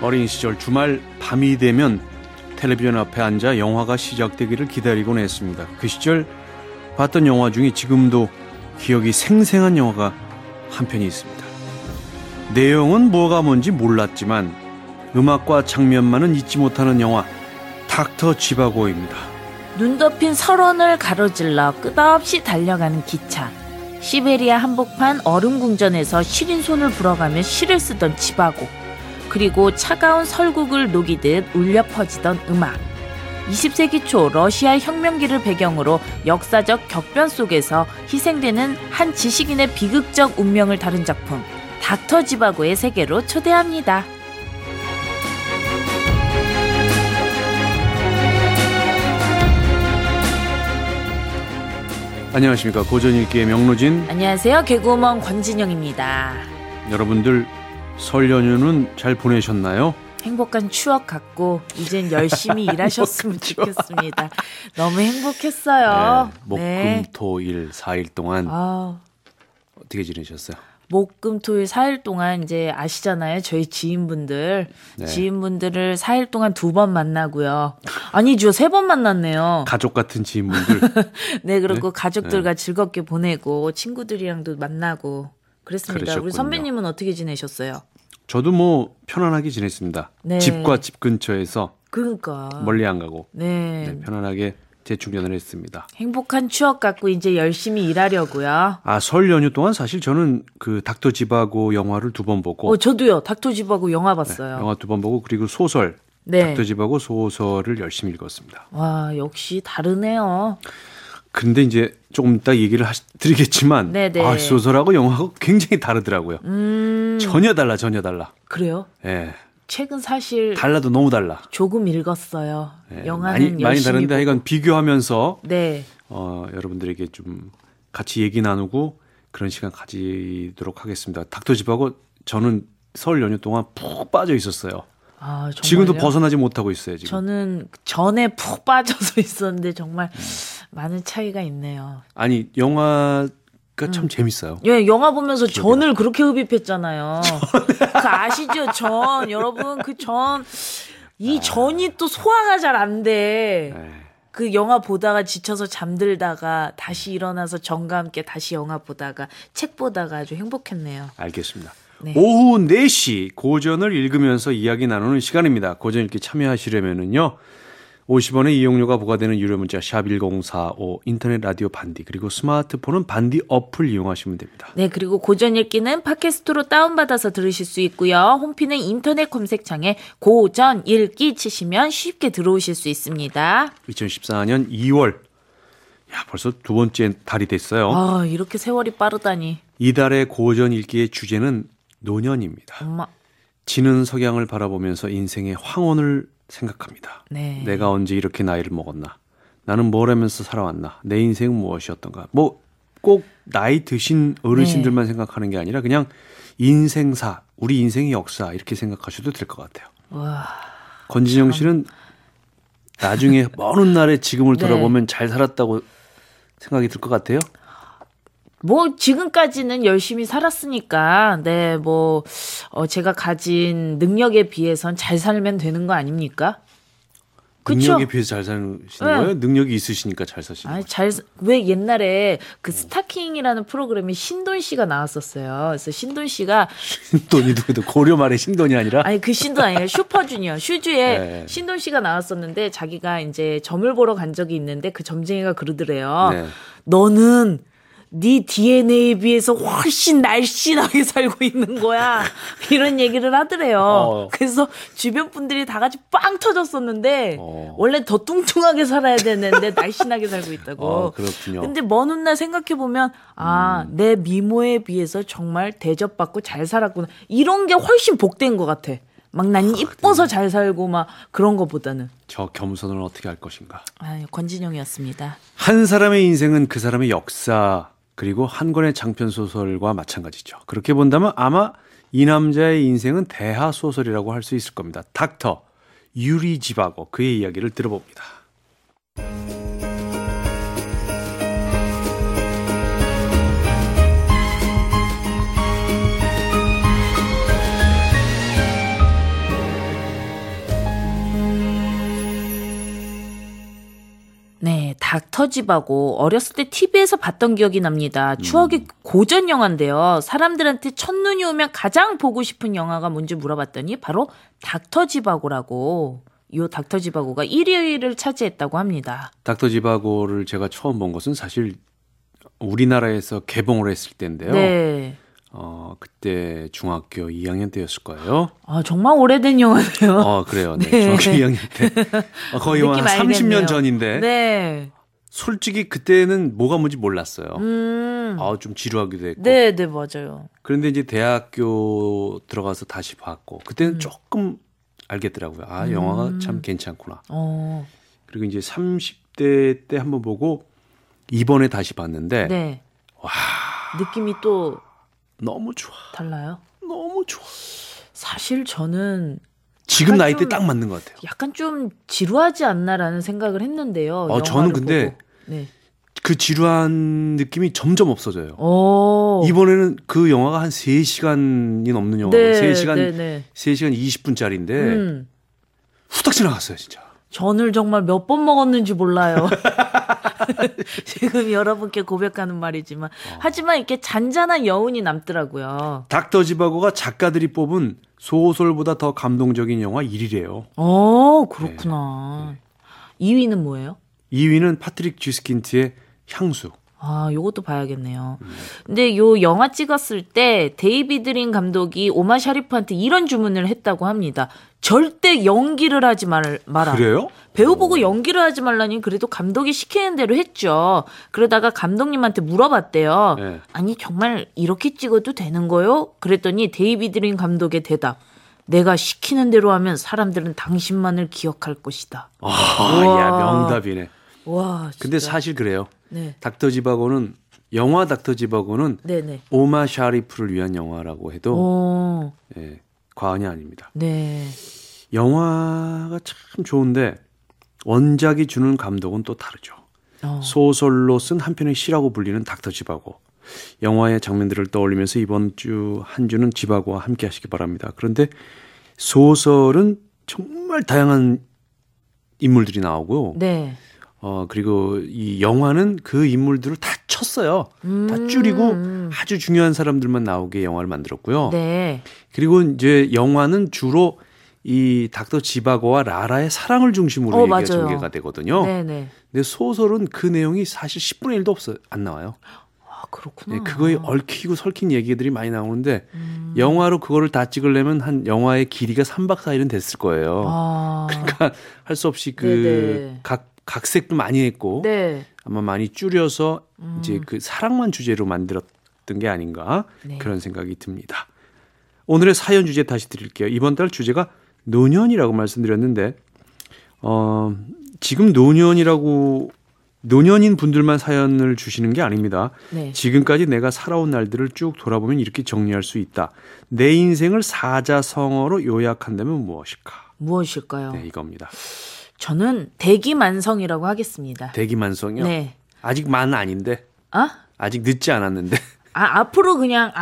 어린 시절 주말 밤이 되면 텔레비전 앞에 앉아 영화가 시작되기를 기다리곤 했습니다. 그 시절 봤던 영화 중에 지금도 기억이 생생한 영화가 한 편이 있습니다. 내용은 뭐가 뭔지 몰랐지만 음악과 장면만은 잊지 못하는 영화 닥터 지바고입니다. 눈 덮인 설원을 가로질러 끝없이 달려가는 기차. 시베리아 한복판 얼음궁전에서 시린 손을 불어가며 시를 쓰던 지바고. 그리고 차가운 설국을 녹이듯 울려 퍼지던 음악. 20세기 초 러시아 혁명기를 배경으로 역사적 격변 속에서 희생되는 한 지식인의 비극적 운명을 다룬 작품 닥터 지바고의 세계로 초대합니다. 안녕하십니까. 고전읽기의 명로진. 안녕하세요. 개그우먼 권진영입니다. 여러분들 설 연휴는 잘 보내셨나요? 행복한 추억 갖고 이젠 열심히 일하셨으면 좋겠습니다. 너무 행복했어요. 네, 목금토일 4일 동안 어떻게 지내셨어요? 목금토일 4일 동안 이제 아시잖아요. 저희 지인분들. 네. 지인분들을 4일 동안 2번 만나고요. 아니죠. 3번 만났네요. 가족 같은 지인분들. 네, 그리고 네? 가족들과 즐겁게 보내고 친구들이랑도 만나고 그랬습니다. 그러셨군요. 우리 선배님은 어떻게 지내셨어요? 저도 뭐 편안하게 지냈습니다. 네. 집과 집 근처에서 그러니까 멀리 안 가고 네, 편안하게 재충전을 했습니다. 행복한 추억 갖고 이제 열심히 일하려고요. 설 연휴 동안 사실 저는 그 닥터 지바고 영화를 2번 보고 저도요. 닥터 지바고 영화 봤어요. 네, 영화 2번 보고 그리고 소설 닥터 지바고 소설을 열심히 읽었습니다. 와, 역시 다르네요. 근데 이제 조금 이따 얘기를 드리겠지만 소설하고 영화하고 굉장히 다르더라고요. 전혀 달라. 그래요? 네. 책은 사실 달라도 너무 달라. 조금 읽었어요. 네. 영화는 많이 다른데 하여간 비교하면서 네. 여러분들에게 좀 같이 얘기 나누고 그런 시간 가지도록 하겠습니다. 닥터 지바고 저는 설 연휴 동안 푹 빠져 있었어요. 지금도 벗어나지 못하고 있어요. 지금. 저는 전에 푹 빠져서 있었는데 정말 많은 차이가 있네요. 아니 영화가 참 재밌어요. 예, 영화 보면서 전을 그렇게 흡입했잖아요. 그 아시죠? 전 여러분 그 이 전이 또 소화가 잘 안 돼. 그 영화 보다가 지쳐서 잠들다가 다시 일어나서 전과 함께 다시 영화 보다가 책 보다가 아주 행복했네요. 알겠습니다. 네. 오후 4시 고전을 읽으면서 이야기 나누는 시간입니다. 고전 읽기 참여하시려면은요. 50원의 이용료가 부과되는 유료 문자 샵 1045 인터넷 라디오 반디 그리고 스마트폰은 반디 어플 이용하시면 됩니다. 네, 그리고 고전 읽기는 팟캐스트로 다운받아서 들으실 수 있고요. 홈피는 인터넷 검색창에 고전 읽기 치시면 쉽게 들어오실 수 있습니다. 2014년 2월 벌써 2번째 달이 됐어요. 이렇게 세월이 빠르다니. 이달의 고전 읽기의 주제는 노년입니다. 엄마. 지는 석양을 바라보면서 인생의 황혼을 생각합니다. 네. 내가 언제 이렇게 나이를 먹었나? 나는 뭘 하면서 살아왔나? 내 인생은 무엇이었던가? 꼭 나이 드신 어르신들만 생각하는 게 아니라 그냥 인생사, 우리 인생의 역사 이렇게 생각하셔도 될 것 같아요. 와, 권진영 씨는 나중에 먼 훗날에 지금을 돌아보면 잘 살았다고 생각이 들 것 같아요? 지금까지는 열심히 살았으니까, 제가 가진 능력에 비해선 잘 살면 되는 거 아닙니까? 능력에 비해서 잘 사시는 거예요? 능력이 있으시니까 잘 사시는 거예요? 왜 옛날에 그 스타킹이라는 프로그램에 신돈 씨가 나왔었어요. 그래서 신돈 씨가. 신돈이 누구도 고려 말의 신돈이 아니라? 아니, 그 신돈 아니에요. 슈퍼주니어. 슈즈에 신돈 씨가 나왔었는데 자기가 이제 점을 보러 간 적이 있는데 그 점쟁이가 그러더래요. 너는 네 DNA에 비해서 훨씬 날씬하게 살고 있는 거야. 이런 얘기를 하더래요. 그래서 주변 분들이 다 같이 빵 터졌었는데 원래 더 뚱뚱하게 살아야 되는데 날씬하게 살고 있다고. 그렇군요. 근데 먼 훗날 생각해보면 내 미모에 비해서 정말 대접받고 잘 살았구나. 이런 게 훨씬 복된 것 같아. 막 난 이뻐서 잘 살고 막 그런 것보다는. 저 겸손을 어떻게 할 것인가. 권진영이었습니다. 한 사람의 인생은 그 사람의 역사 그리고 한 권의 장편소설과 마찬가지죠. 그렇게 본다면 아마 이 남자의 인생은 대하소설이라고 할 수 있을 겁니다. 닥터 유리 지바고 그의 이야기를 들어봅니다. 네, 닥터 지바고 어렸을 때 TV에서 봤던 기억이 납니다. 추억의 고전 영화인데요. 사람들한테 첫눈이 오면 가장 보고 싶은 영화가 뭔지 물어봤더니 바로 닥터 지바고라고. 이 닥터 지바고가 1위를 차지했다고 합니다. 닥터 지바고를 제가 처음 본 것은 사실 우리나라에서 개봉을 했을 때인데요. 네. 그때 중학교 2학년 때였을 거예요. 아, 정말 오래된 영화네요. 그래요. 네. 중학교 2학년 때. 거의 한 30년 전인데. 네. 솔직히 그때는 뭐가 뭔지 몰랐어요. 좀 지루하기도 했고. 네, 네, 맞아요. 그런데 이제 대학교 들어가서 다시 봤고, 그때는 조금 알겠더라고요. 영화가 참 괜찮구나. 그리고 이제 30대 때 한번 보고, 이번에 다시 봤는데, 네. 와. 느낌이 또 너무 좋아. 달라요? 너무 좋아. 사실 저는 지금 나이 때 딱 맞는 것 같아요. 약간 좀 지루하지 않나라는 생각을 했는데요. 저는 근데 네. 그 지루한 느낌이 점점 없어져요. 오. 이번에는 그 영화가 한 3시간이 넘는 영화고 3시간 20분짜리인데 후딱 지나갔어요, 진짜. 전을 정말 몇 번 먹었는지 몰라요. 지금 여러분께 고백하는 말이지만 하지만 이렇게 잔잔한 여운이 남더라고요. 닥터 지바고가 작가들이 뽑은 소설보다 더 감동적인 영화 1위래요. 그렇구나. 네. 2위는 뭐예요? 2위는 파트릭 쥐스킨트의 향수. 요것도 봐야겠네요. 근데 요 영화 찍었을 때 데이비드 린 감독이 오마 샤리프한테 이런 주문을 했다고 합니다. 절대 연기를 하지 마라. 그래요? 배우 보고 연기를 하지 말라니 그래도 감독이 시키는 대로 했죠. 그러다가 감독님한테 물어봤대요. 네. 아니 정말 이렇게 찍어도 되는 거요? 그랬더니 데이비드 린 감독의 대답. 내가 시키는 대로 하면 사람들은 당신만을 기억할 것이다. 야, 명답이네. 와, 진짜. 근데 사실 그래요. 네. 닥터 지바고는 영화 닥터 지바고는 네네. 오마 샤리프를 위한 영화라고 해도 과언이 아닙니다. 네. 영화가 참 좋은데 원작이 주는 감독은 또 다르죠. 소설로 쓴 한 편의 시라고 불리는 닥터 지바고. 영화의 장면들을 떠올리면서 이번 주 한 주는 지바고와 함께 하시기 바랍니다. 그런데 소설은 정말 다양한 인물들이 나오고 네. 그리고 이 영화는 그 인물들을 다 쳤어요. 다 줄이고 아주 중요한 사람들만 나오게 영화를 만들었고요. 네. 그리고 이제 영화는 주로 이 닥터 지바고와 라라의 사랑을 중심으로 얘기가 맞아요. 전개가 되거든요. 네네. 근데 소설은 그 내용이 사실 10분의 1도 안 나와요. 그렇구나. 네, 그거에 얽히고 설킨 얘기들이 많이 나오는데 영화로 그거를 다 찍으려면 한 영화의 길이가 3박 4일은 됐을 거예요. 그러니까 할 수 없이 각색도 많이 했고 네. 아마 많이 줄여서 이제 그 사랑만 주제로 만들었던 게 아닌가 그런 생각이 듭니다. 오늘의 사연 주제 다시 드릴게요. 이번 달 주제가 노년이라고 말씀드렸는데 지금 노년인 분들만 사연을 주시는 게 아닙니다. 네. 지금까지 내가 살아온 날들을 쭉 돌아보면 이렇게 정리할 수 있다. 내 인생을 사자성어로 요약한다면 무엇일까요? 네, 이겁니다. 저는 대기만성이라고 하겠습니다. 대기만성이요? 네. 아직 만 아닌데. 아직 늦지 않았는데. 앞으로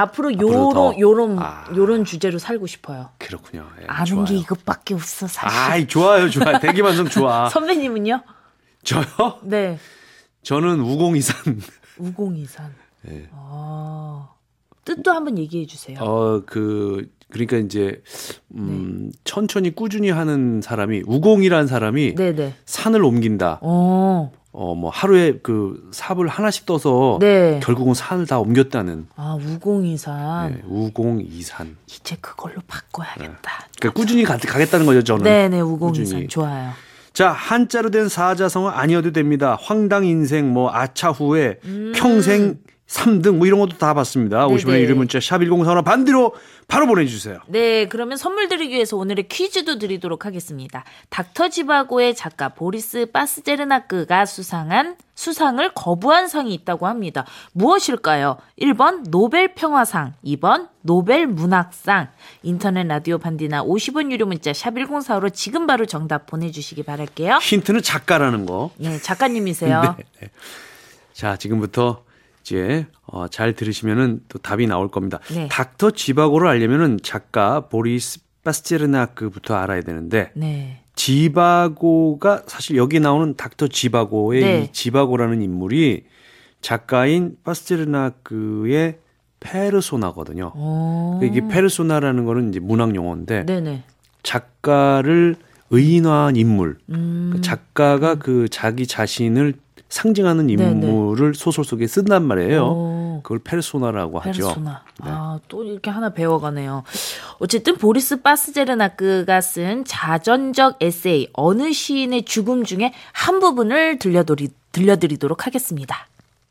요런 주제로 살고 싶어요. 그렇군요. 아는 좋아요. 게 이것밖에 없어 사실. 좋아요. 대기만성 좋아. 선배님은요? 저요? 네. 저는 우공이산. 우공이산. 네. 뜻도 한번 얘기해 주세요. 그러니까 이제 천천히 꾸준히 하는 사람이 우공이라는 사람이 네네. 산을 옮긴다. 뭐 하루에 그 삽을 하나씩 떠서 결국은 산을 다 옮겼다는. 우공이산. 네, 우공이산. 이제 그걸로 바꿔야겠다. 네. 그러니까 꾸준히 가겠다는 거죠, 저는. 네네, 우공이산 꾸준히. 좋아요. 자, 한자로 된 사자성어 아니어도 됩니다. 황당 인생, 아차후회, 평생 3등 이런 것도 다 봤습니다. 50원의 유료 문자 샵 1035 반대로 바로 보내주세요. 네, 그러면 선물 드리기 위해서 오늘의 퀴즈도 드리도록 하겠습니다. 닥터 지바고의 작가 보리스 파스제르나크가 수상을 거부한 상이 있다고 합니다. 무엇일까요? 1번 노벨 평화상, 2번 노벨 문학상. 인터넷 라디오 반디나 50원 유료 문자 샵 1045로 지금 바로 정답 보내주시기 바랄게요. 힌트는 작가라는 거. 네, 작가님이세요. 네. 자, 지금부터 이제 잘 들으시면은 또 답이 나올 겁니다. 네. 닥터 지바고를 알려면은 작가 보리스 파스제르나크부터 알아야 되는데 네. 지바고가 사실 여기 나오는 닥터 지바고의 네. 이 지바고라는 인물이 작가인 파스테르나크의 페르소나거든요. 이게 페르소나라는 거는 이제 문학 용어인데 네네. 작가를 의인화한 인물. 작가가 그 자기 자신을 상징하는 인물을 소설 속에 쓴단 말이에요. 그걸 페르소나라고 하죠. 페르소나. 네. 또 이렇게 하나 배워가네요. 어쨌든 보리스 파스테르나크가 쓴 자전적 에세이 어느 시인의 죽음 중에 한 부분을 들려드리도록 하겠습니다.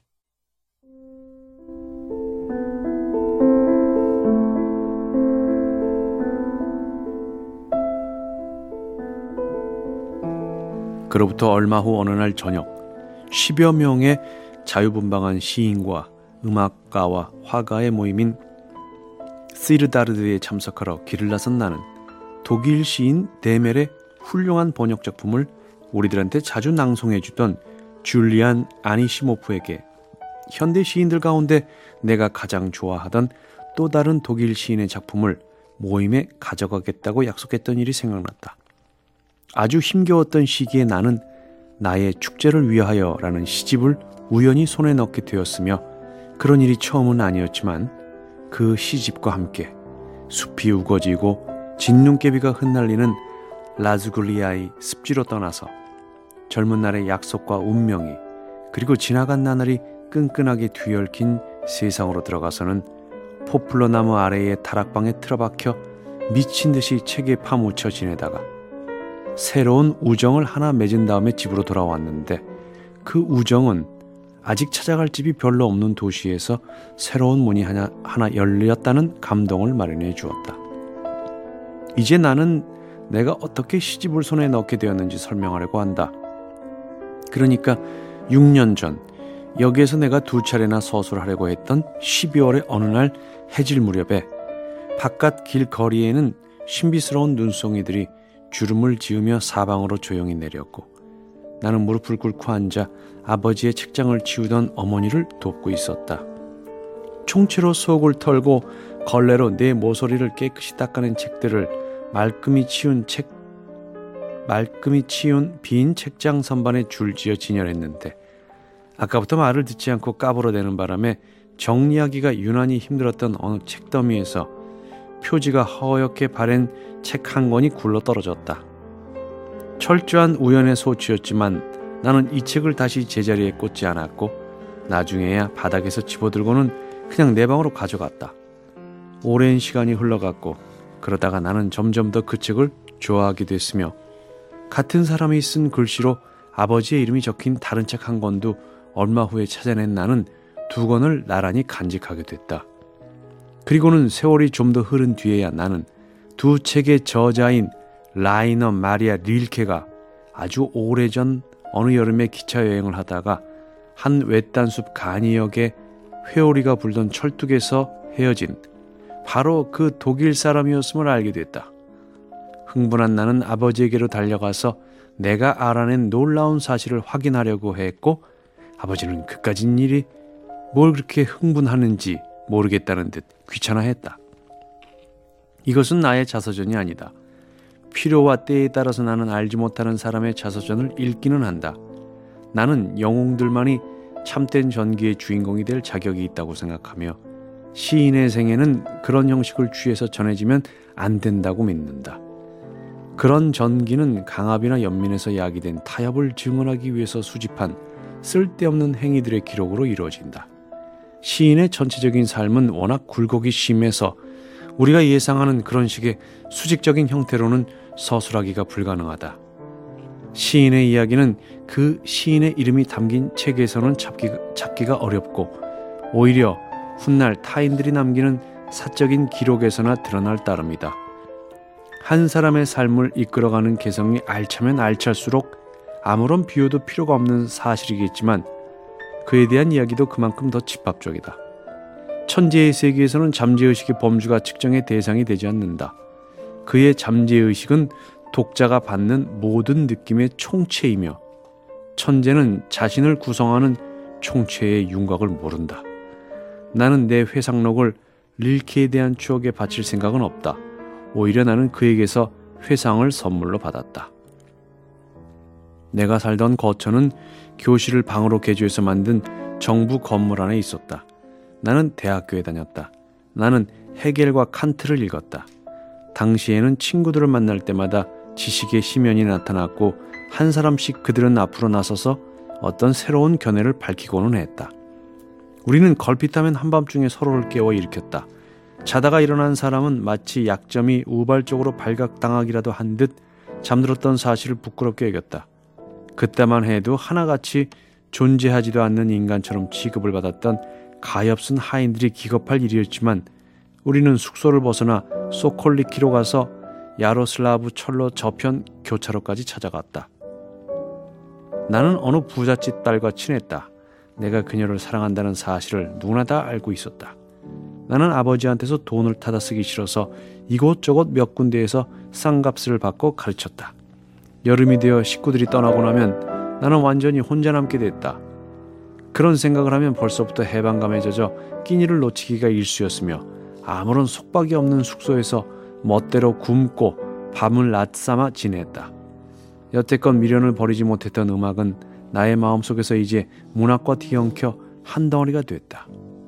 그로부터 얼마 후 어느 날 저녁 10여 명의 자유분방한 시인과 음악가와 화가의 모임인 시르다르드에 참석하러 길을 나선 나는 독일 시인 데멜의 훌륭한 번역 작품을 우리들한테 자주 낭송해주던 줄리안 아니시모프에게 현대 시인들 가운데 내가 가장 좋아하던 또 다른 독일 시인의 작품을 모임에 가져가겠다고 약속했던 일이 생각났다. 아주 힘겨웠던 시기에 나는 나의 축제를 위하여라는 시집을 우연히 손에 넣게 되었으며 그런 일이 처음은 아니었지만 그 시집과 함께 숲이 우거지고 진눈깨비가 흩날리는 라즈굴리아의 습지로 떠나서 젊은 날의 약속과 운명이 그리고 지나간 나날이 끈끈하게 뒤얽힌 세상으로 들어가서는 포플러 나무 아래의 다락방에 틀어박혀 미친 듯이 책에 파묻혀 지내다가 새로운 우정을 하나 맺은 다음에 집으로 돌아왔는데 그 우정은 아직 찾아갈 집이 별로 없는 도시에서 새로운 문이 하나 열렸다는 감동을 마련해 주었다. 이제 나는 내가 어떻게 시집을 손에 넣게 되었는지 설명하려고 한다. 그러니까 6년 전 여기에서 내가 2차례나 서술하려고 했던 12월의 어느 날 해질 무렵에 바깥 길거리에는 신비스러운 눈송이들이 주름을 지으며 사방으로 조용히 내렸고 나는 무릎을 꿇고 앉아 아버지의 책장을 치우던 어머니를 돕고 있었다. 총치로 속을 털고 걸레로 내 모서리를 깨끗이 닦아낸 책들을 말끔히 치운 빈 책장 선반에 줄지어 진열했는데 아까부터 말을 듣지 않고 까불어대는 바람에 정리하기가 유난히 힘들었던 어느 책더미에서 표지가 허옇게 바랜 책 한 권이 굴러 떨어졌다. 철저한 우연의 소치였지만 나는 이 책을 다시 제자리에 꽂지 않았고 나중에야 바닥에서 집어들고는 그냥 내 방으로 가져갔다. 오랜 시간이 흘러갔고 그러다가 나는 점점 더 그 책을 좋아하게 됐으며 같은 사람이 쓴 글씨로 아버지의 이름이 적힌 다른 책 한 권도 얼마 후에 찾아낸 나는 2권을 나란히 간직하게 됐다. 그리고는 세월이 좀 더 흐른 뒤에야 나는 두 책의 저자인 라이너 마리아 릴케가 아주 오래전 어느 여름에 기차 여행을 하다가 한 외딴 숲 가니역에 회오리가 불던 철뚝에서 헤어진 바로 그 독일 사람이었음을 알게 됐다. 흥분한 나는 아버지에게로 달려가서 내가 알아낸 놀라운 사실을 확인하려고 했고 아버지는 그까진 일이 뭘 그렇게 흥분하는지 모르겠다는 듯 귀찮아했다. 이것은 나의 자서전이 아니다. 필요와 때에 따라서 나는 알지 못하는 사람의 자서전을 읽기는 한다. 나는 영웅들만이 참된 전기의 주인공이 될 자격이 있다고 생각하며 시인의 생애는 그런 형식을 취해서 전해지면 안 된다고 믿는다. 그런 전기는 강압이나 연민에서 야기된 타협을 증언하기 위해서 수집한 쓸데없는 행위들의 기록으로 이루어진다. 시인의 전체적인 삶은 워낙 굴곡이 심해서 우리가 예상하는 그런 식의 수직적인 형태로는 서술하기가 불가능하다. 시인의 이야기는 그 시인의 이름이 담긴 책에서는 찾기가 어렵고 오히려 훗날 타인들이 남기는 사적인 기록에서나 드러날 따름이다. 한 사람의 삶을 이끌어가는 개성이 알차면 알찰수록 아무런 비유도 필요가 없는 사실이겠지만 그에 대한 이야기도 그만큼 더 집합적이다. 천재의 세계에서는 잠재의식의 범주가 측정의 대상이 되지 않는다. 그의 잠재의식은 독자가 받는 모든 느낌의 총체이며 천재는 자신을 구성하는 총체의 윤곽을 모른다. 나는 내 회상록을 릴케에 대한 추억에 바칠 생각은 없다. 오히려 나는 그에게서 회상을 선물로 받았다. 내가 살던 거처는 교실을 방으로 개조해서 만든 정부 건물 안에 있었다. 나는 대학교에 다녔다. 나는 헤겔과 칸트를 읽었다. 당시에는 친구들을 만날 때마다 지식의 심연이 나타났고 한 사람씩 그들은 앞으로 나서서 어떤 새로운 견해를 밝히고는 했다. 우리는 걸핏하면 한밤중에 서로를 깨워 일으켰다. 자다가 일어난 사람은 마치 약점이 우발적으로 발각당하기라도 한 듯 잠들었던 사실을 부끄럽게 여겼다. 그때만 해도 하나같이 존재하지도 않는 인간처럼 취급을 받았던 가엾은 하인들이 기겁할 일이었지만 우리는 숙소를 벗어나 소콜리키로 가서 야로슬라브 철로 저편 교차로까지 찾아갔다. 나는 어느 부잣집 딸과 친했다. 내가 그녀를 사랑한다는 사실을 누구나 다 알고 있었다. 나는 아버지한테서 돈을 타다 쓰기 싫어서 이곳저곳 몇 군데에서 쌍값을 받고 가르쳤다. 여름이 되어 식구들이 떠나고 나면 나는 완전히 혼자 남게 됐다. 그런 생각을 하면 벌써부터 해방감에 젖어 끼니를 놓치기가 일쑤였으며 아무런 속박이 없는 숙소에서 멋대로 굶고 밤을 낮삼아 지냈다. 여태껏 미련을 버리지 못했던 음악은 나의 마음속에서 이제 문학과 뒤엉켜 한 덩어리가 됐다.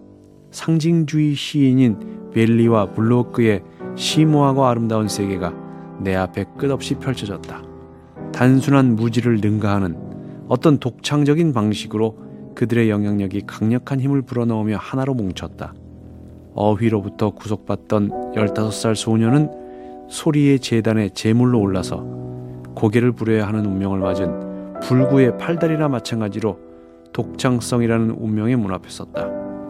상징주의 시인인 벨리와 블로크의 심오하고 아름다운 세계가 내 앞에 끝없이 펼쳐졌다. 단순한 무지를 능가하는 어떤 독창적인 방식으로 그들의 영향력이 강력한 힘을 불어넣으며 하나로 뭉쳤다. 어휘로부터 구속받던 15살 소녀는 소리의 재단에 제물로 올라서 고개를 부려야 하는 운명을 맞은 불구의 팔다리나 마찬가지로 독창성이라는 운명의 문 앞에 섰다.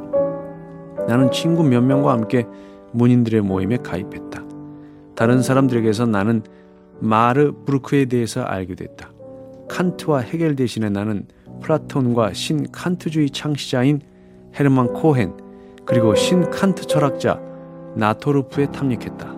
나는 친구 몇 명과 함께 문인들의 모임에 가입했다. 다른 사람들에게서 나는 마르 브루크에 대해서 알게 됐다. 칸트와 헤겔 대신에 나는 플라톤과 신칸트주의 창시자인 헤르만 코헨 그리고 신칸트 철학자 나토르프에 탐닉했다.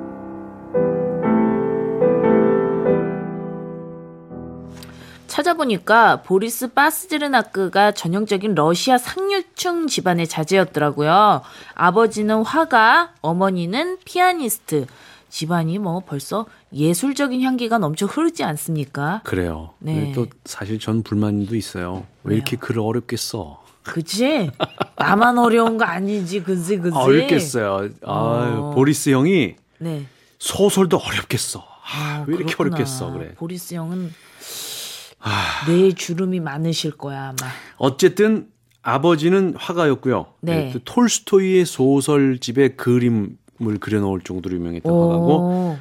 찾아보니까 보리스 파스제르나크가 전형적인 러시아 상류층 집안의 자제였더라고요. 아버지는 화가, 어머니는 피아니스트. 집안이 뭐 벌써 예술적인 향기가 넘쳐 흐르지 않습니까? 그래요. 네. 또 사실 전 불만도 있어요. 왜 이렇게 글을 어렵게 써? 그치? 나만 어려운 거 아니지, 그지? 어렵겠어요. 보리스 형이 네. 소설도 어렵게 써. 왜 이렇게 그렇구나. 어렵게 써? 그래. 보리스 형은 뇌에 주름이 많으실 거야 아마. 어쨌든 아버지는 화가였고요. 네. 또 톨스토이의 소설집에 그림을 그려놓을 정도로 유명했던 화가고,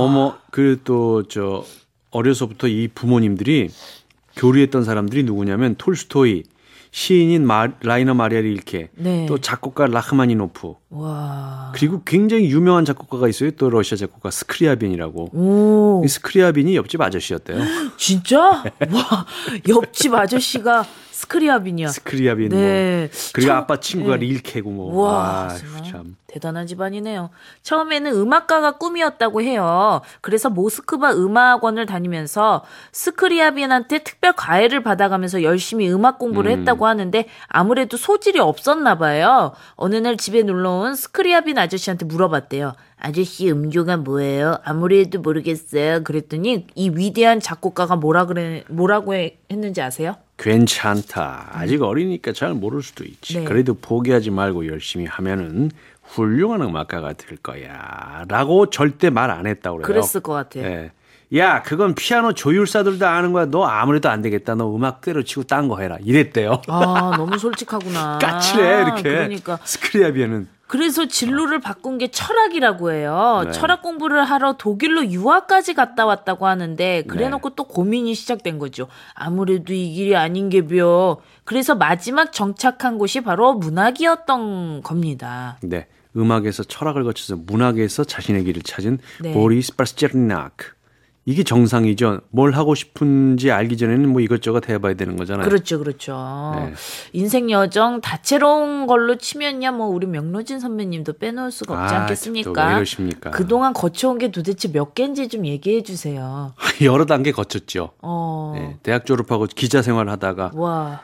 어려서부터 이 부모님들이 교류했던 사람들이 누구냐면 톨스토이, 시인인 라이너 마리아 릴케, 네. 또 작곡가 라흐마니노프, 와. 그리고 굉장히 유명한 작곡가가 있어요. 또 러시아 작곡가 스크리아빈이라고. 오. 이 스크리아빈이 옆집 아저씨였대요. 진짜? 와, 옆집 아저씨가 스크리아빈이야. 스크리아빈. 네. 그리고 아빠 친구가 네. 릴케고 뭐. 와, 참. 대단한 집안이네요. 처음에는 음악가가 꿈이었다고 해요. 그래서 모스크바 음악원을 다니면서 스크리아빈한테 특별 과외를 받아가면서 열심히 음악 공부를 했다고 하는데 아무래도 소질이 없었나 봐요. 어느 날 집에 놀러온 스크리아빈 아저씨한테 물어봤대요. 아저씨 음조가 뭐예요? 아무래도 모르겠어요. 그랬더니 이 위대한 작곡가가 뭐라고 했는지 아세요? 괜찮다. 아직 어리니까 잘 모를 수도 있지. 네. 그래도 포기하지 말고 열심히 하면은 훌륭한 음악가가 될 거야. 라고 절대 말 안 했다고 그래요. 그랬을 것 같아요. 네. 야, 그건 피아노 조율사들도 아는 거야. 너 아무래도 안 되겠다. 너 음악 때려치고 딴 거 해라. 이랬대요. 아, 너무 솔직하구나. 까칠해 이렇게. 그러니까. 스크리아비에는. 그래서 진로를 바꾼 게 철학이라고 해요. 네. 철학 공부를 하러 독일로 유학까지 갔다 왔다고 하는데 그래놓고 또 고민이 시작된 거죠. 아무래도 이 길이 아닌 게벼. 그래서 마지막 정착한 곳이 바로 문학이었던 겁니다. 네, 음악에서 철학을 거쳐서 문학에서 자신의 길을 찾은 네. 보리스 파스제르나크. 이게 정상이죠. 뭘 하고 싶은지 알기 전에는 뭐 이것저것 해봐야 되는 거잖아요. 그렇죠, 그렇죠. 네. 인생 여정 다채로운 걸로 치면야 뭐 우리 명로진 선배님도 빼놓을 수가 없지 또 않겠습니까? 왜 이러십니까? 그동안 거쳐온 게 도대체 몇 개인지 좀 얘기해 주세요. 여러 단계 거쳤죠. 어, 네, 대학 졸업하고 기자 생활하다가 와,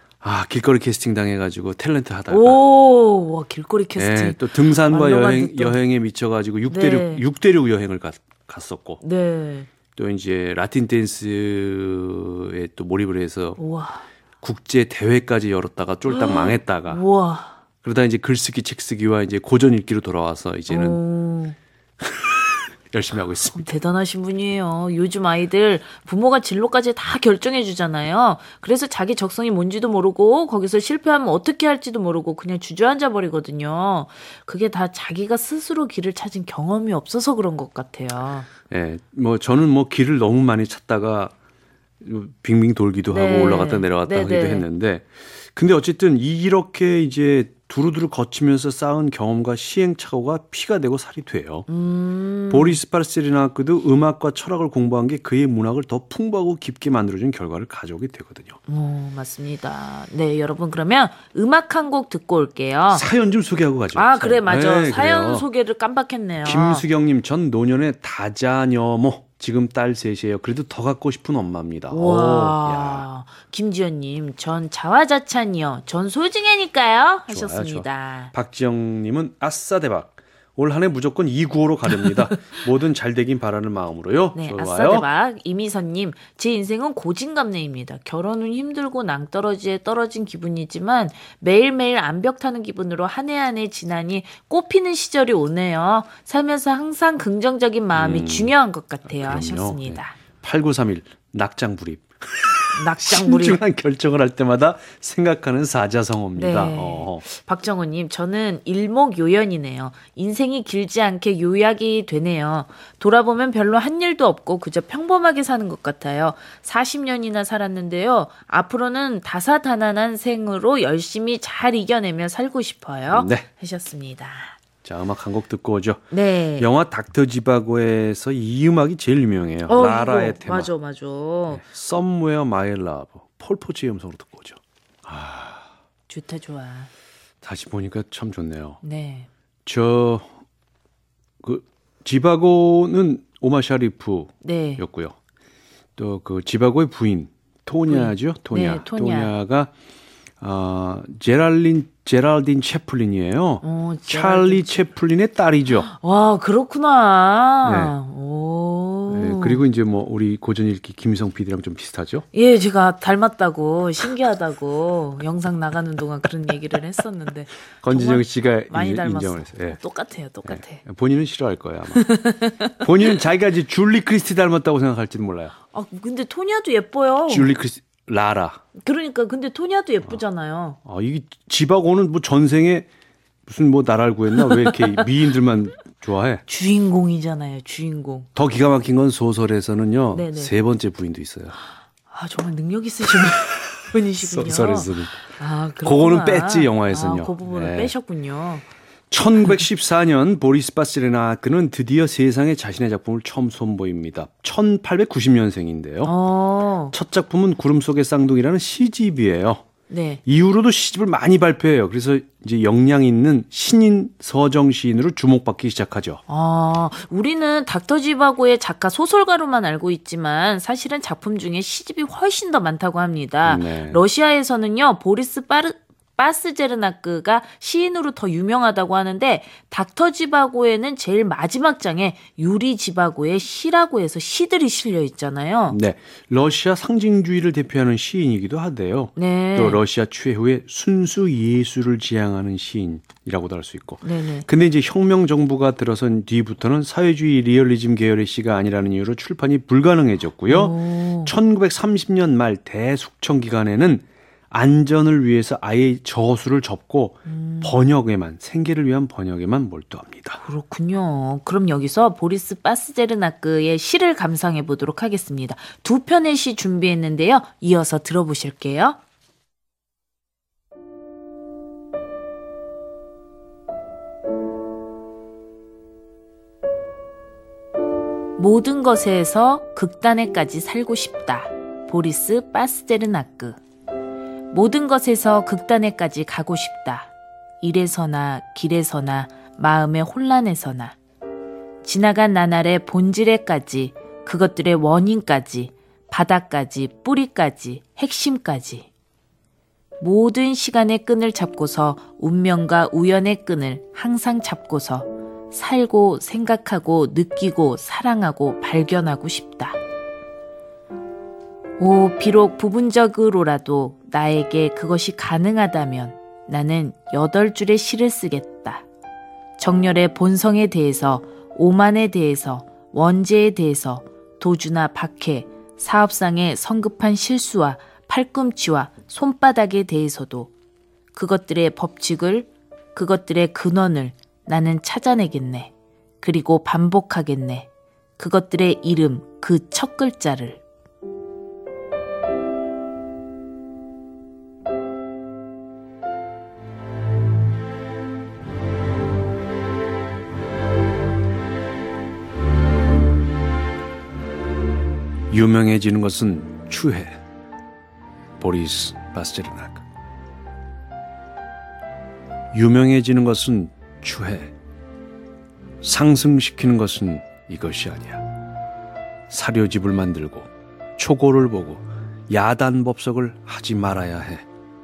길거리 캐스팅 당해가지고 탤런트 하다가 오, 와 길거리 캐스팅. 네, 또 등산과 말로만 듣던. 여행에 미쳐가지고 네. 6대륙 여행을 갔었고 네. 또 이제 라틴 댄스에 또 몰입을 해서 우와. 국제 대회까지 열었다가 쫄딱 망했다가 우와. 그러다 이제 글쓰기, 책쓰기와 이제 고전 읽기로 돌아와서 이제는 열심히 하고 있습니다. 대단하신 분이에요. 요즘 아이들 부모가 진로까지 다 결정해 주잖아요. 그래서 자기 적성이 뭔지도 모르고 거기서 실패하면 어떻게 할지도 모르고 그냥 주저앉아 버리거든요. 그게 다 자기가 스스로 길을 찾은 경험이 없어서 그런 것 같아요. 네, 뭐 저는 뭐 길을 너무 많이 찾다가 빙빙 돌기도 네. 하고 올라갔다 내려갔다 네, 하기도 네. 했는데 근데 어쨌든 이렇게 이제 두루두루 거치면서 쌓은 경험과 시행착오가 피가 되고 살이 돼요. 보리스 파스테르나크도 음악과 철학을 공부한 게 그의 문학을 더 풍부하고 깊게 만들어준 결과를 가져오게 되거든요. 맞습니다. 네, 여러분 그러면 음악 한 곡 듣고 올게요. 사연 좀 소개하고 가죠. 아, 그래 맞아. 네, 사연 그래요. 소개를 깜빡했네요. 김수경님, 전 노년의 다자녀모. 지금 딸 셋이에요. 그래도 더 갖고 싶은 엄마입니다. 와, 김지연님, 전 자화자찬이요. 전 소중하니까요. 하셨습니다. 박지영님은 아싸 대박. 올 한 해 무조건 295로 가렵니다. 뭐든 잘 되긴 바라는 마음으로요. 네, 좋아요. 아싸 대박. 이미선님, 제 인생은 고진감래입니다. 결혼은 힘들고 낭떠러지에 떨어진 기분이지만 매일매일 암벽 타는 기분으로 한 해 한 해 지나니 꽃피는 시절이 오네요. 살면서 항상 긍정적인 마음이 중요한 것 같아요. 그럼요. 하셨습니다. 네. 8931 낙장불입. 낙장불이. 신중한 결정을 할 때마다 생각하는 사자성어입니다. 네. 박정호님, 저는 일목요연이네요. 인생이 길지 않게 요약이 되네요. 돌아보면 별로 한 일도 없고 그저 평범하게 사는 것 같아요. 40년이나 살았는데요. 앞으로는 다사다난한 생으로 열심히 잘 이겨내며 살고 싶어요. 네. 하셨습니다. 자, 음악 한 곡 듣고 오죠. 네. 영화 닥터 지바고에서 이 음악이 제일 유명해요. 라라의 이거. 테마. 맞아. 네. Somewhere My Love. 폴 포츠의 음성으로 듣고 오죠. 좋다 좋아. 다시 보니까 참 좋네요. 네. 그 지바고는 오마 샤리프였고요. 네. 또 그 지바고의 부인 토냐죠. 토냐. 네, 토냐. 토냐가 제랄딘 채플린이에요. 찰리 채플린의 딸이죠. 와, 그렇구나. 오. 네, 그리고 이제 뭐 우리 고전 읽기 김성 PD랑 좀 비슷하죠. 예, 제가 닮았다고 신기하다고 영상 나가는 동안 그런 얘기를 했었는데 권진영 씨가 많이 닮았어. 인정을 했어요. 예. 똑같아. 예. 본인은 싫어할 거예요 아마. 본인은 자기가 이제 줄리 크리스티 닮았다고 생각할지는 몰라요. 아, 근데 토니아도 예뻐요. 줄리 크리스티 라라. 그러니까 근데 토니아도 예쁘잖아요. 이게 집하고는 뭐 전생에 무슨 뭐 나라를 구했나 왜 이렇게 미인들만 좋아해? 주인공이잖아요, 주인공. 더 기가 막힌 건 소설에서는요. 네네. 세 번째 부인도 있어요. 아, 정말 능력 있으신 분이시군요. 소설에서는. 아, 그거는 뺐지 영화에서는요. 그 부분을 네. 빼셨군요. 1914년 보리스 파스테르나크는 드디어 세상에 자신의 작품을 처음 선보입니다. 1890년생인데요. 첫 작품은 구름 속의 쌍둥이라는 시집이에요. 네. 이후로도 시집을 많이 발표해요. 그래서 이제 역량 있는 신인 서정 시인으로 주목받기 시작하죠. 우리는 닥터 지바고의 작가 소설가로만 알고 있지만 사실은 작품 중에 시집이 훨씬 더 많다고 합니다. 네. 러시아에서는요, 보리스 파스제르나크가 시인으로 더 유명하다고 하는데 닥터 지바고에는 제일 마지막 장에 유리 지바고의 시라고 해서 시들이 실려 있잖아요. 네, 러시아 상징주의를 대표하는 시인이기도 하대요. 네. 또 러시아 최후의 순수 예술을 지향하는 시인이라고도 할 수 있고. 네네. 근데 이제 혁명 정부가 들어선 뒤부터는 사회주의 리얼리즘 계열의 시가 아니라는 이유로 출판이 불가능해졌고요. 1930년 말 대숙청 기간에는 안전을 위해서 아예 저수를 접고 번역에만, 생계를 위한 번역에만 몰두합니다. 그렇군요. 그럼 여기서 보리스 파스제르나크의 시를 감상해 보도록 하겠습니다. 두 편의 시 준비했는데요. 이어서 들어보실게요. 모든 것에서 극단에까지 살고 싶다. 보리스 파스제르나크. 모든 것에서 극단에까지 가고 싶다. 일에서나 길에서나 마음의 혼란에서나 지나간 나날의 본질에까지, 그것들의 원인까지, 바닥까지, 뿌리까지, 핵심까지 모든 시간의 끈을 잡고서 운명과 우연의 끈을 항상 잡고서 살고 생각하고 느끼고 사랑하고 발견하고 싶다. 비록 부분적으로라도 나에게 그것이 가능하다면 나는 8줄의 시를 쓰겠다. 정열의 본성에 대해서, 오만에 대해서, 원죄에 대해서, 도주나 박해, 사업상의 성급한 실수와 팔꿈치와 손바닥에 대해서도 그것들의 법칙을, 그것들의 근원을 나는 찾아내겠네. 그리고 반복하겠네. 그것들의 이름, 그 첫 글자를. 유명해지는 것은 추해. 보리스 바스테르나크. 유명해지는 것은 추해. 상승시키는 것은 이것이 아니야. 사료집을 만들고 초고를 보고 야단법석을 하지 말아야 해.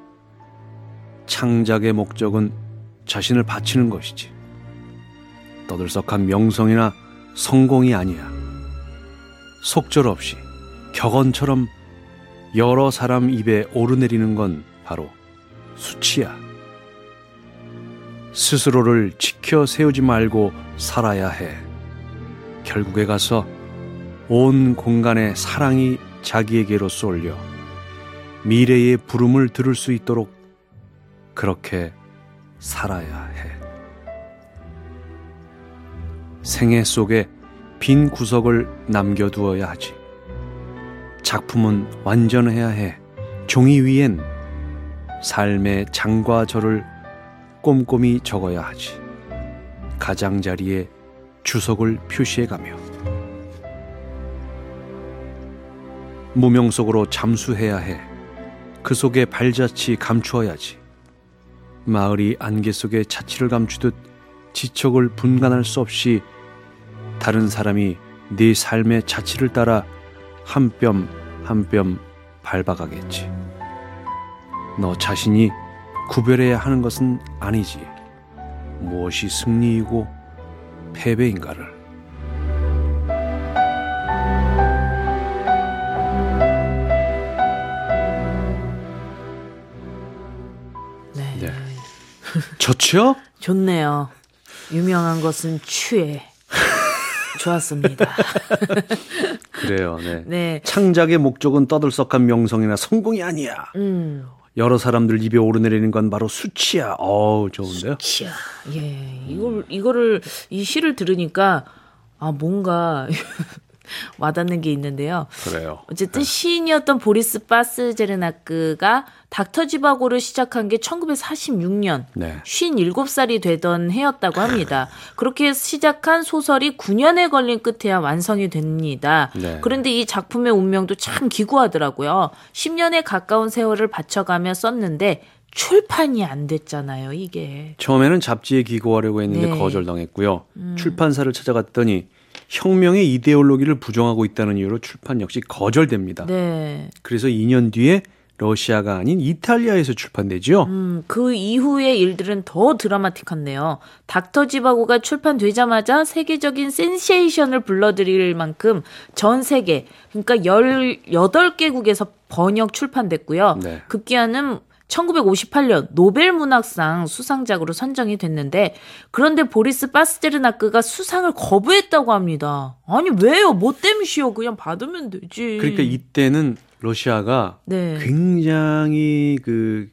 창작의 목적은 자신을 바치는 것이지. 떠들썩한 명성이나 성공이 아니야. 속절없이 격언처럼 여러 사람 입에 오르내리는 건 바로 수치야. 스스로를 지켜 세우지 말고 살아야 해. 결국에 가서 온 공간에 사랑이 자기에게로 쏠려 미래의 부름을 들을 수 있도록 그렇게 살아야 해. 생애 속에 빈 구석을 남겨두어야 하지. 작품은 완전해야 해. 종이 위엔 삶의 장과 절을 꼼꼼히 적어야 하지. 가장자리에 주석을 표시해가며 무명 속으로 잠수해야 해. 그 속에 발자취 감추어야지. 마을이 안개 속에 자취를 감추듯 지척을 분간할 수 없이 다른 사람이 네 삶의 자취를 따라 한 뼘 한 뼘 밟아가겠지. 너 자신이 구별해야 하는 것은 아니지. 무엇이 승리이고 패배인가를. 네. 좋죠? 좋네요. 유명한 것은 추해. 좋았습니다. 그래요. 네. 네. 창작의 목적은 떠들썩한 명성이나 성공이 아니야. 여러 사람들 입에 오르내리는 건 바로 수치야. 좋은데요? 수치야. 예. 이거를 이 시를 들으니까 뭔가 와닿는 게 있는데요. 그래요. 어쨌든 시인이었던 보리스 바스제르나크가 닥터 지바고를 시작한 게 1946년 네. 57살이 되던 해였다고 합니다. 그렇게 시작한 소설이 9년에 걸린 끝에야 완성이 됩니다. 네. 그런데 이 작품의 운명도 참 기구하더라고요. 10년에 가까운 세월을 바쳐가며 썼는데 출판이 안 됐잖아요, 이게. 처음에는 잡지에 기고하려고 했는데 네. 거절당했고요. 출판사를 찾아갔더니 혁명의 이데올로기를 부정하고 있다는 이유로 출판 역시 거절됩니다. 네. 그래서 2년 뒤에 러시아가 아닌 이탈리아에서 출판되죠. 그 이후의 일들은 더 드라마틱한데요. 닥터 지바고가 출판되자마자 세계적인 센세이션을 불러들일 만큼 전 세계, 그러니까 18개국에서 번역 출판됐고요. 네. 급기야는 1958년 노벨문학상 수상작으로 선정이 됐는데, 그런데 보리스 바스테르나크가 수상을 거부했다고 합니다. 아니 왜요? 뭐 때문이시여? 그냥 받으면 되지. 그러니까 이때는 러시아가 네. 굉장히 그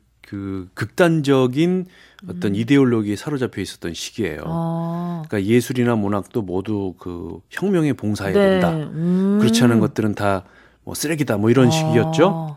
극단적인 어떤 이데올로기에 사로잡혀 있었던 시기예요. 그러니까 예술이나 문학도 모두 그 혁명에 봉사해야 네. 된다. 그렇지 않은 것들은 다 뭐 쓰레기다. 뭐 이런 식이었죠.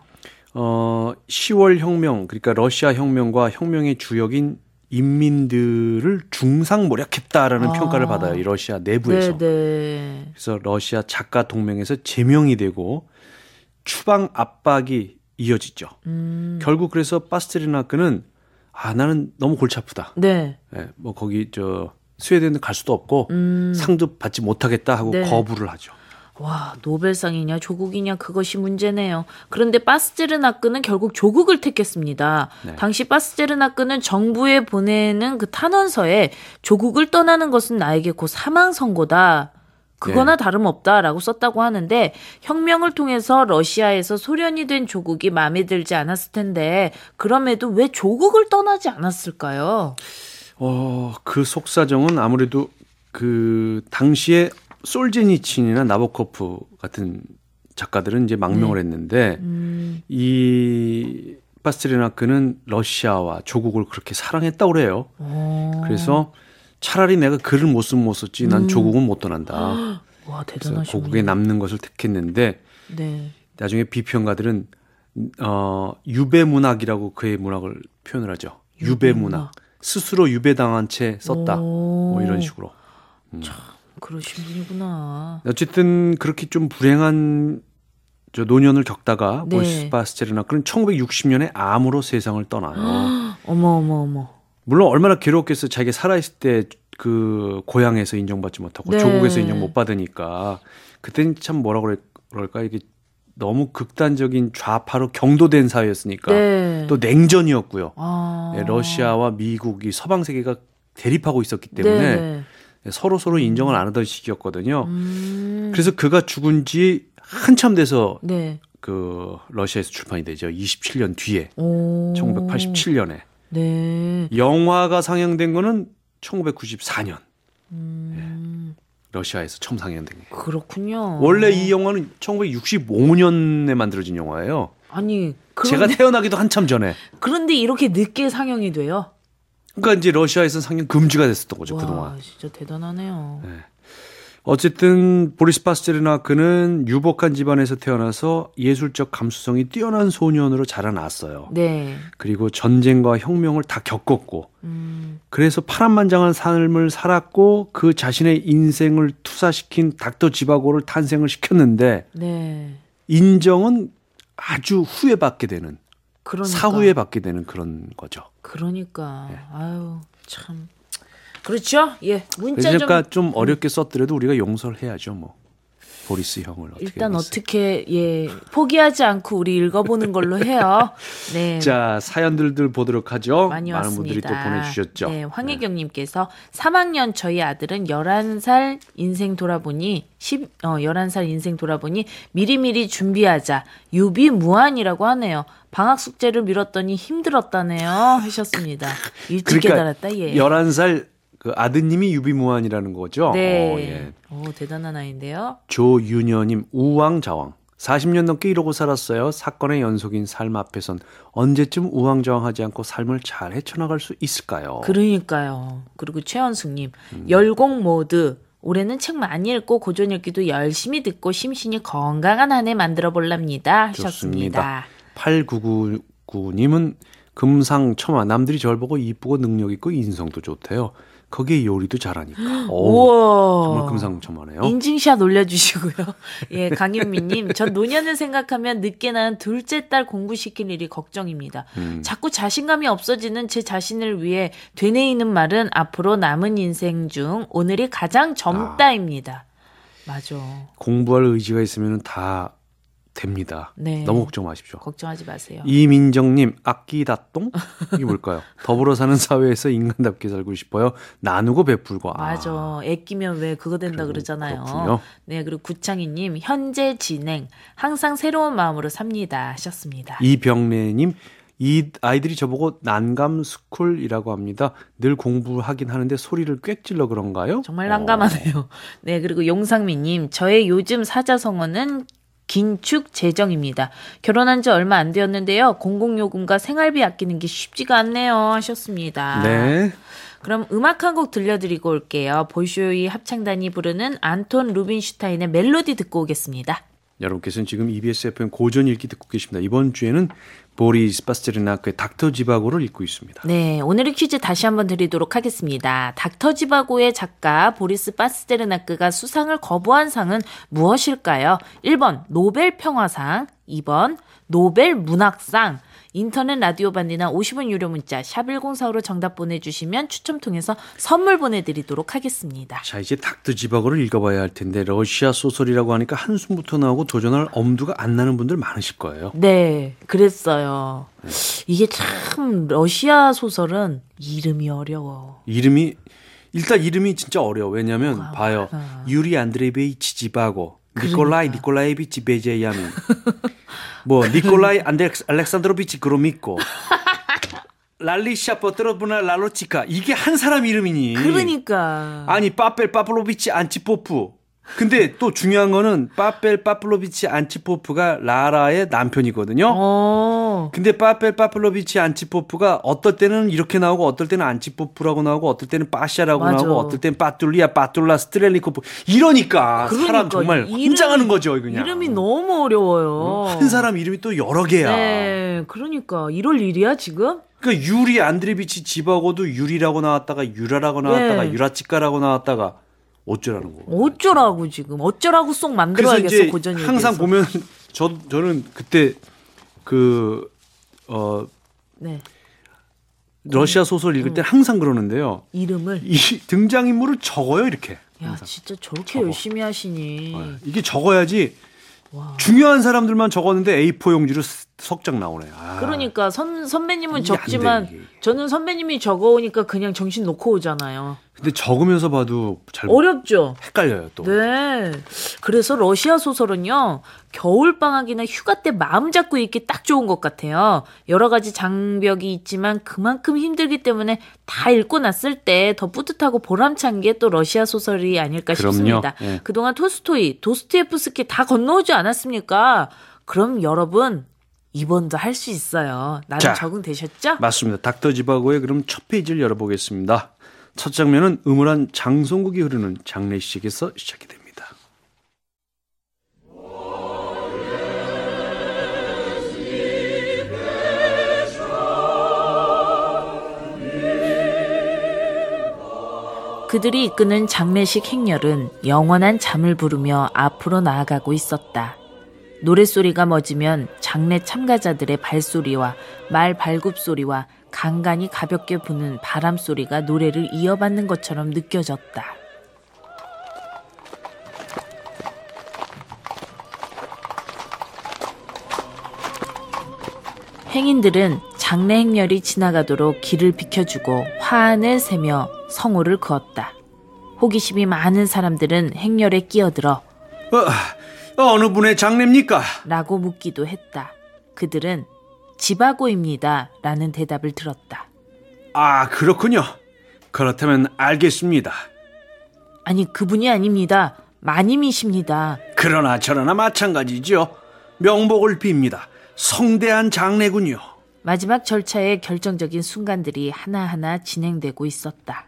10월 혁명, 그러니까 러시아 혁명과 혁명의 주역인 인민들을 중상모략했다라는 평가를 받아요. 이 러시아 내부에서. 네. 그래서 러시아 작가 동맹에서 제명이 되고 추방 압박이 이어지죠. 결국 그래서 바스테르나크는 나는 너무 골치 아프다. 네. 네, 뭐 거기 스웨덴에 갈 수도 없고 상도 받지 못하겠다 하고 네. 거부를 하죠. 와, 노벨상이냐 조국이냐 그것이 문제네요. 그런데 바스테르나크는 결국 조국을 택했습니다. 네. 당시 바스테르나크는 정부에 보내는 그 탄원서에 조국을 떠나는 것은 나에게 곧 사망 선고다. 그거나 다름없다라고 썼다고 하는데 혁명을 통해서 러시아에서 소련이 된 조국이 마음에 들지 않았을 텐데 그럼에도 왜 조국을 떠나지 않았을까요? 그 속사정은 아무래도 그 당시에 솔제니친이나 나보코프 같은 작가들은 이제 망명을 했는데 이 파스테르나크는 러시아와 조국을 그렇게 사랑했다고 그래요. 그래서 차라리 내가 글을 못 쓰면 못 썼지 난 조국은 못 떠난다. 와, 그래서 대단하시네요. 고국에 남는 것을 택했는데 네. 나중에 비평가들은 유배문학이라고 그의 문학을 표현을 하죠. 유배문학. 스스로 유배당한 채 썼다. 뭐 이런 식으로. 참 그러신 분이구나. 어쨌든 그렇게 좀 불행한 노년을 겪다가 네. 보리스 파스테르나크는 1960년에 암으로 세상을 떠나요. 어머. 물론 얼마나 괴로웠겠어요. 자기가 살아있을 때 그 고향에서 인정받지 못하고 네. 조국에서 인정 못 받으니까 그때는 참 뭐라고 그럴까 이게 너무 극단적인 좌파로 경도된 사회였으니까 네. 또 냉전이었고요. 아. 네, 러시아와 미국이 서방 세계가 대립하고 있었기 때문에 네. 서로 인정을 안 하던 시기였거든요. 그래서 그가 죽은 지 한참 돼서 네. 그 러시아에서 출판이 되죠. 27년 뒤에 오. 1987년에 네. 영화가 상영된 거는 1994년 러시아에서 처음 상영된 거예요. 그렇군요. 원래 이 영화는 1965년에 만들어진 영화예요. 아니 제가 태어나기도 한참 전에. 그런데 이렇게 늦게 상영이 돼요? 그러니까 이제 러시아에서 상영 금지가 됐었던 거죠. 와, 그동안. 진짜 대단하네요. 네. 어쨌든 보리스 파스테르나크는 유복한 집안에서 태어나서 예술적 감수성이 뛰어난 소년으로 자라났어요. 네. 그리고 전쟁과 혁명을 다 겪었고 그래서 파란만장한 삶을 살았고 그 자신의 인생을 투사시킨 닥터 지바고를 탄생을 시켰는데 네. 인정은 아주 후에 받게 되는 그러니까. 사후에 받게 되는 그런 거죠. 그러니까 아유 참 그렇죠. 예, 문자 그러니까 좀 어렵게 썼더라도 우리가 용서를 해야죠. 뭐 보리스 형을 어떻게 일단 해봤어요? 어떻게 예 포기하지 않고 우리 읽어보는 걸로 해요. 네. 자 사연들들 보도록 하죠. 많이 많은 왔습니다. 분들이 또 보내주셨죠. 네, 황혜경님께서 3학년 저희 아들은 11살 인생 돌아보니 11살 인생 돌아보니 미리미리 준비하자 유비무환이라고 하네요. 방학 숙제를 미뤘더니 힘들었다네요 하셨습니다. 일찍 깨달았다. 예. 11살 그 아드님이 유비무환이라는 거죠. 네. 예. 오, 대단한 아이인데요. 조윤여님 우왕좌왕 40년 넘게 이러고 살았어요. 사건의 연속인 삶 앞에선 언제쯤 우왕좌왕하지 않고 삶을 잘 헤쳐나갈 수 있을까요? 그러니까요. 그리고 최현숙님 열공 모드 올해는 책 많이 읽고 고전 읽기도 열심히 듣고 심신이 건강한 한 해 만들어 볼랍니다 하셨습니다. 8999님은 금상첨화 남들이 저를 보고 이쁘고 능력 있고 인성도 좋대요. 거기에 요리도 잘하니까. 우와. 정말 금상첨화네요. 인증샷 올려주시고요. 예, 강윤미님, 전 노년을 생각하면 늦게 낳은 둘째 딸 공부시킬 일이 걱정입니다. 자꾸 자신감이 없어지는 제 자신을 위해 되뇌이는 말은 앞으로 남은 인생 중 오늘이 가장 젊다입니다. 맞아. 공부할 의지가 있으면 다 됩니다. 네. 너무 걱정 마십시오. 걱정하지 마세요. 이민정님 아끼다똥? 이게 뭘까요? 더불어 사는 사회에서 인간답게 살고 싶어요. 나누고 베풀고. 맞아. 애끼면 왜 그거 된다 그러잖아요. 그렇군요. 네, 그리고 구창희님 현재 진행 항상 새로운 마음으로 삽니다 하셨습니다. 이병래님 이 아이들이 저보고 난감스쿨이라고 합니다. 늘 공부하긴 하는데 소리를 꽥질러 그런가요? 정말 난감하네요. 네, 그리고 용상미님 저의 요즘 사자성어는 긴축 재정입니다. 결혼한 지 얼마 안 되었는데요. 공공요금과 생활비 아끼는 게 쉽지가 않네요 하셨습니다. 네. 그럼 음악 한 곡 들려드리고 올게요. 볼쇼이 합창단이 부르는 안톤 루빈슈타인의 멜로디 듣고 오겠습니다. 여러분께서는 지금 EBS FM 고전 읽기 듣고 계십니다. 이번 주에는 보리스 파스테르나크의 닥터 지바고를 읽고 있습니다. 네, 오늘의 퀴즈 다시 한번 드리도록 하겠습니다. 닥터 지바고의 작가 보리스 파스테르나크가 수상을 거부한 상은 무엇일까요? 1번 노벨 평화상, 2번 노벨 문학상, 인터넷 라디오 반디나 50원 유료 문자 샵 1045로 정답 보내주시면 추첨 통해서 선물 보내드리도록 하겠습니다. 자, 이제 닥터 지바고를 읽어봐야 할 텐데 러시아 소설이라고 하니까 한숨부터 나오고 도전할 엄두가 안 나는 분들 많으실 거예요. 네, 그랬어요. 이게 참 러시아 소설은 이름이 어려워. 이름이 일단 이름이 진짜 어려워. 왜냐면 봐요. 유리 안드레비치 지바고, 니콜라이비치 베제야민, 뭐 니콜라이 알렉산드로비치 그로미코, 랄리샤 버트로브나 랄로치카. 이게 한 사람 이름이니. 그러니까. 아니 빠플로비치 안치포프. 근데 또 중요한 거는 빠플로비치 안치포프가 라라의 남편이거든요. 근데 빠플로비치 안치포프가 어떨 때는 이렇게 나오고 어떨 때는 안치포프라고 나오고 어떨 때는 빠샤라고 나오고 어떨 때는 빠툴라 스트렐리코프 이러니까 사람 정말 혼장하는 거죠. 그냥. 이름이 너무 어려워요. 한 사람 이름이 또 여러 개야. 네, 그러니까 이럴 일이야 지금? 그러니까 유리 안드레비치 집하고도 유리라고 나왔다가 유라라고 나왔다가 유라치카라고 나왔다가 어쩌라는 거. 어쩌라고 지금. 어쩌라고 쏙 만들어야겠어. 고전 얘기에서. 항상 보면 저는 그때 네. 러시아 소설 읽을 때 항상 그러는데요. 이름을 이 등장인물을 적어요 이렇게. 야 항상. 진짜 저렇게 열심히 하시니. 이게 적어야지. 와. 중요한 사람들만 적었는데 A4 용지로 석장 나오네. 그러니까 선배님은 적지만 저는 선배님이 적어오니까 그냥 정신 놓고 오잖아요. 근데 적으면서 봐도 잘 어렵죠. 헷갈려요 또. 네. 그래서 러시아 소설은요. 겨울 방학이나 휴가 때 마음 잡고 읽기 딱 좋은 것 같아요. 여러 가지 장벽이 있지만 그만큼 힘들기 때문에 다 읽고 났을 때 더 뿌듯하고 보람찬 게 또 러시아 소설이 아닐까 그럼요. 싶습니다. 네. 그동안 톨스토이, 도스토옙스키 다 건너오지 않았습니까? 그럼 여러분 이번도 할 수 있어요. 나름 적응되셨죠? 맞습니다. 닥터 지바고의 그럼 첫 페이지를 열어보겠습니다. 첫 장면은 음울한 장송국이 흐르는 장례식에서 시작이 됩니다. 그들이 이끄는 장례식 행렬은 영원한 잠을 부르며 앞으로 나아가고 있었다. 노랫소리가 멎으면 장례 참가자들의 발소리와 말 발굽소리와 간간히 가볍게 부는 바람소리가 노래를 이어받는 것처럼 느껴졌다. 행인들은 장례 행렬이 지나가도록 길을 비켜주고 화환을 세며 성호를 그었다. 호기심이 많은 사람들은 행렬에 끼어들어 어느 분의 장례입니까? 라고 묻기도 했다. 그들은 지바고입니다 라는 대답을 들었다. 아, 그렇군요. 그렇다면 알겠습니다. 아니, 그분이 아닙니다. 마님이십니다. 그러나 저러나 마찬가지죠. 명복을 빕니다. 성대한 장례군요. 마지막 절차의 결정적인 순간들이 하나하나 진행되고 있었다.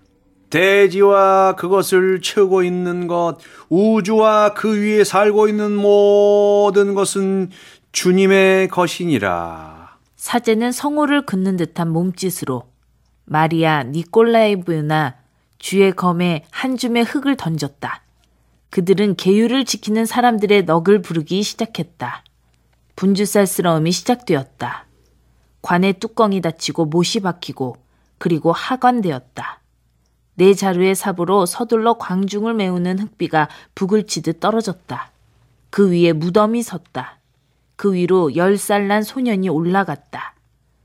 대지와 그것을 채우고 있는 것, 우주와 그 위에 살고 있는 모든 것은 주님의 것이니라. 사제는 성호를 긋는 듯한 몸짓으로 마리아 니콜라이브나 주의 검에 한 줌의 흙을 던졌다. 그들은 계율을 지키는 사람들의 넋을 부르기 시작했다. 분주쌀스러움이 시작되었다. 관의 뚜껑이 닫히고 못이 박히고 그리고 하관되었다. 네 자루의 삽으로 서둘러 광중을 메우는 흙비가 북을 치듯 떨어졌다. 그 위에 무덤이 섰다. 그 위로 10살 난 소년이 올라갔다.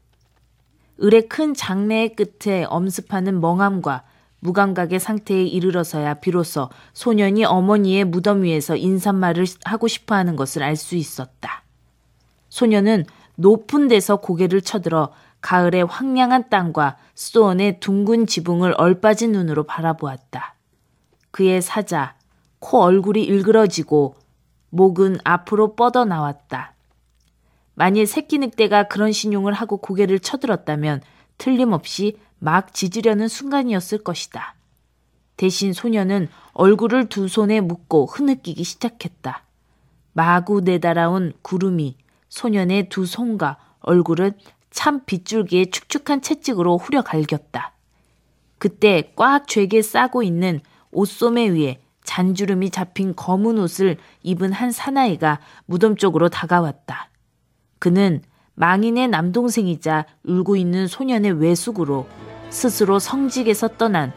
을의 큰 장례의 끝에 엄습하는 멍함과 무감각의 상태에 이르러서야 비로소 소년이 어머니의 무덤 위에서 인사말을 하고 싶어하는 것을 알 수 있었다. 소년은 높은 데서 고개를 쳐들어 가을의 황량한 땅과 수도원의 둥근 지붕을 얼빠진 눈으로 바라보았다. 그의 사자, 코 얼굴이 일그러지고 목은 앞으로 뻗어나왔다. 만일 새끼 늑대가 그런 신용을 하고 고개를 쳐들었다면 틀림없이 막 짖으려는 순간이었을 것이다. 대신 소녀는 얼굴을 두 손에 묶고 흐느끼기 시작했다. 마구 내달아온 구름이 소년의 두 손과 얼굴은 참 빗줄기의 축축한 채찍으로 후려 갈겼다. 그때 꽉 죄게 싸고 있는 옷소매 위에 잔주름이 잡힌 검은 옷을 입은 한 사나이가 무덤 쪽으로 다가왔다. 그는 망인의 남동생이자 울고 있는 소년의 외숙으로 스스로 성직에서 떠난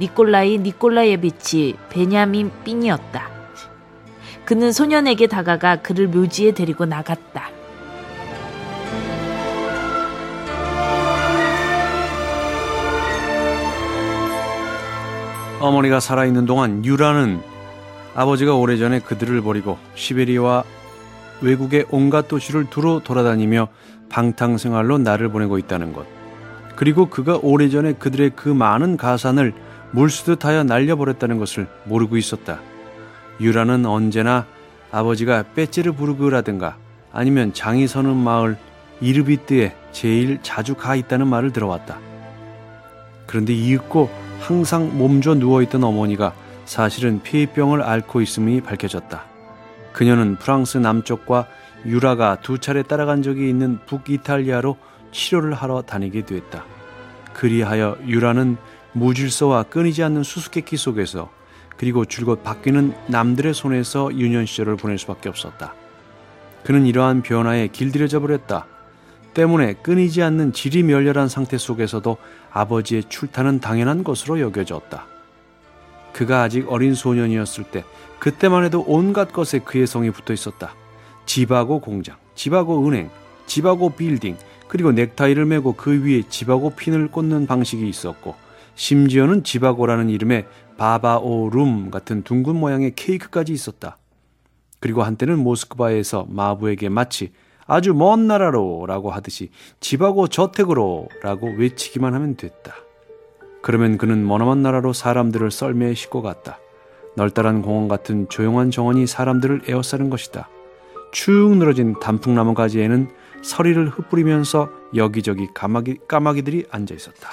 니콜라이에비치 베냐민 빈이었다. 그는 소년에게 다가가 그를 묘지에 데리고 나갔다. 어머니가 살아있는 동안 유라는 아버지가 오래전에 그들을 버리고 시베리아와 외국의 온갖 도시를 두루 돌아다니며 방탕생활로 날을 보내고 있다는 것, 그리고 그가 오래전에 그들의 그 많은 가산을 물쓰듯하여 날려버렸다는 것을 모르고 있었다. 유라는 언제나 아버지가 빼찌르부르크라든가 아니면 장이 서는 마을 이르비뜨에 제일 자주 가 있다는 말을 들어왔다. 그런데 이윽고 항상 몸져 누워있던 어머니가 사실은 폐병을 앓고 있음이 밝혀졌다. 그녀는 프랑스 남쪽과 유라가 두 차례 따라간 적이 있는 북이탈리아로 치료를 하러 다니게 됐다. 그리하여 유라는 무질서와 끊이지 않는 수수께끼 속에서, 그리고 줄곧 바뀌는 남들의 손에서 유년 시절을 보낼 수밖에 없었다. 그는 이러한 변화에 길들여져 버렸다. 때문에 끊이지 않는 지리멸렬한 상태 속에서도 아버지의 출타는 당연한 것으로 여겨졌다. 그가 아직 어린 소년이었을 때, 그때만 해도 온갖 것에 그의 성이 붙어 있었다. 집하고 공장, 집하고 은행, 집하고 빌딩, 그리고 넥타이를 메고 그 위에 집하고 핀을 꽂는 방식이 있었고, 심지어는 집하고라는 이름의 바바오룸 같은 둥근 모양의 케이크까지 있었다. 그리고 한때는 모스크바에서 마부에게 마치 아주 먼 나라로 라고 하듯이 집하고 저택으로 라고 외치기만 하면 됐다. 그러면 그는 머나먼 나라로 사람들을 썰매에 싣고 갔다. 널따란 공원 같은 조용한 정원이 사람들을 에워싸는 것이다. 축 늘어진 단풍나무 가지에는 서리를 흩뿌리면서 여기저기 까마귀들이 앉아 있었다.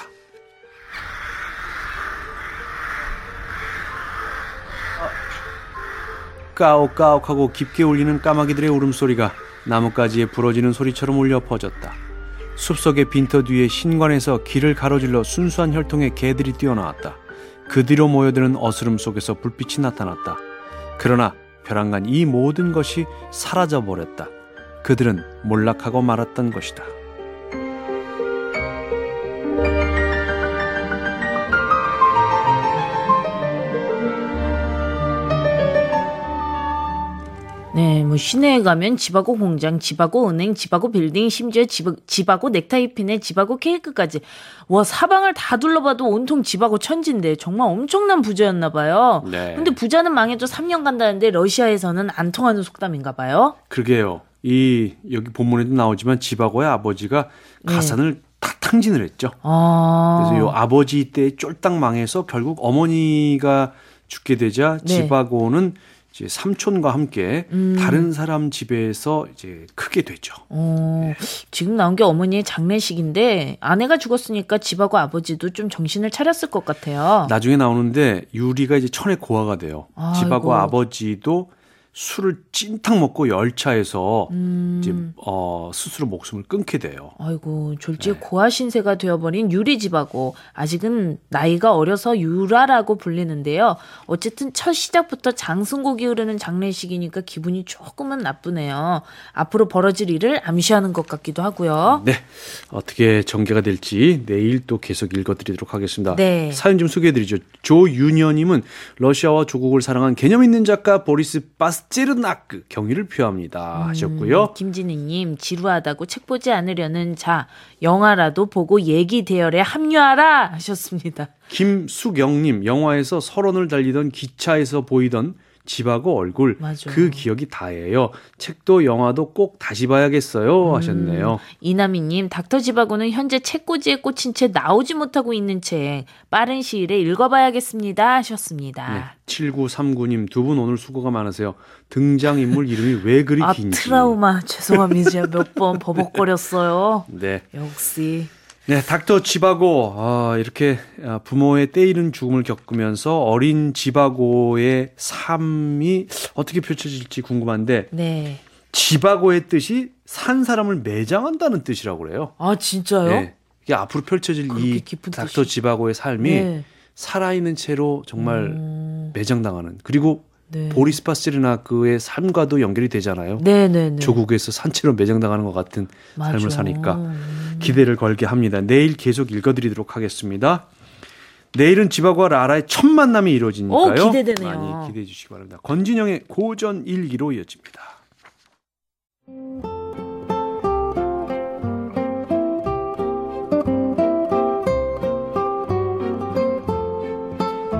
까옥까옥하고 깊게 울리는 까마귀들의 울음소리가 나뭇가지에 부러지는 소리처럼 울려 퍼졌다. 숲속의 빈터 뒤에 신관에서 길을 가로질러 순수한 혈통의 개들이 뛰어나왔다. 그 뒤로 모여드는 어스름 속에서 불빛이 나타났다. 그러나 벼랑간 이 모든 것이 사라져버렸다. 그들은 몰락하고 말았던 것이다. 네, 뭐 시내에 가면 집하고 공장, 집하고 은행, 집하고 빌딩, 심지어 집하고 넥타이 핀에 집하고 케이크까지. 와, 사방을 다 둘러봐도 온통 집하고 천지인데 정말 엄청난 부자였나 봐요. 네. 근데 부자는 망해도 3년 간다는데 러시아에서는 안 통하는 속담인가 봐요. 그러게요. 여기 본문에도 나오지만 집하고의 아버지가 가산을 다 탕진을 했죠. 그래서 요 아버지 때 쫄딱 망해서 결국 어머니가 죽게 되자 집하고는 이제 삼촌과 함께 다른 사람 집에서 이제 크게 되죠. 지금 나온 게 어머니의 장례식인데 아내가 죽었으니까 집하고 아버지도 좀 정신을 차렸을 것 같아요. 나중에 나오는데 유리가 이제 천의 고아가 돼요. 아이고. 집하고 아버지도 술을 찐탕 먹고 열차에서 이제 스스로 목숨을 끊게 돼요. 아이고, 졸지에 고아 신세가 되어버린 유리 집하고, 아직은 나이가 어려서 유라라고 불리는데요. 어쨌든 첫 시작부터 장승곡이 흐르는 장례식이니까 기분이 조금은 나쁘네요. 앞으로 벌어질 일을 암시하는 것 같기도 하고요. 네, 어떻게 전개가 될지 내일 또 계속 읽어드리도록 하겠습니다. 네. 사연 좀 소개해드리죠. 조윤현님은 러시아와 조국을 사랑한 개념 있는 작가 보리스 바스제르나크 경의를 표합니다 하셨고요. 김진희님, 지루하다고 책 보지 않으려는 자, 영화라도 보고 얘기 대열에 합류하라 하셨습니다. 김수경님, 영화에서 설원을 달리던 기차에서 보이던 집하고 얼굴, 맞아. 그 기억이 다예요. 책도 영화도 꼭 다시 봐야겠어요 하셨네요. 이나미님, 닥터 집하고는 현재 책꽂이에 꽂힌 채 나오지 못하고 있는 책, 빠른 시일에 읽어봐야겠습니다 하셨습니다. 네, 7939님, 두 분 오늘 수고가 많으세요. 등장인물 이름이 왜 그리 긴지. 트라우마, 죄송합니다. 제가 몇 번 버벅거렸어요. 네. 역시. 네, 닥터 집하고 이렇게 부모의 때이른 죽음을 겪으면서 어린 집하고의 삶이 어떻게 펼쳐질지 궁금한데, 네. 집하고의 뜻이 산 사람을 매장한다는 뜻이라고 그래요. 아, 진짜요? 네, 이게 앞으로 펼쳐질 이 닥터 집하고의 삶이 살아있는 채로 정말 매장당하는, 그리고 보리스 바스제르나크의 삶과도 연결이 되잖아요. 네네네. 조국에서 산채로 매장당하는 것 같은 삶을 사니까 기대를 걸게 합니다. 내일 계속 읽어드리도록 하겠습니다. 내일은 집하고와 라라의 첫 만남이 이루어지니까요. 기대되네요. 많이 기대해 주시기 바랍니다. 권진영의 고전 일기로 이어집니다.